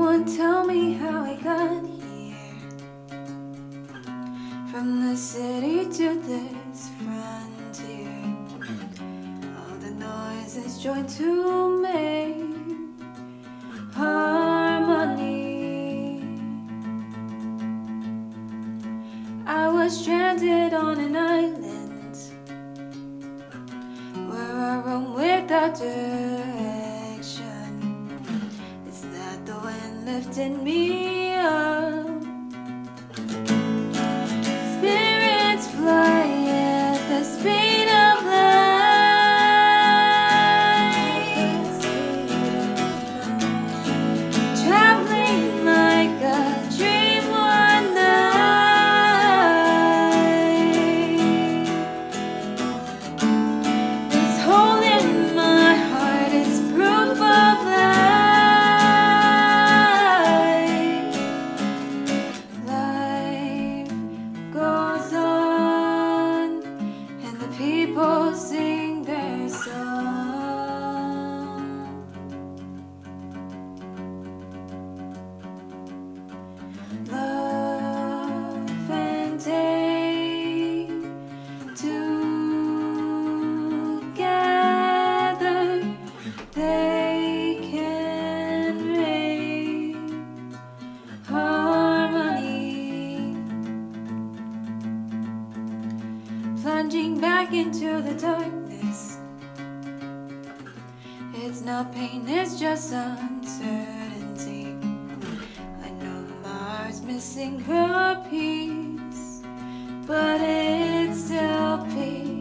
Someone tell me how I got here, from the city to this frontier. All the noises join to make harmony. I was stranded on an island where I roam without direction. Is that the wind lifting me up? Spirits fly at the speed of light, traveling like a dream one night. This hole in my heart is proof of life. Life goes on, and the people sing their song. Love and day together, they can make harmony. Plunging back into the darkness, it's not pain, it's just uncertainty. I know my heart's missing her piece, but it's still peace.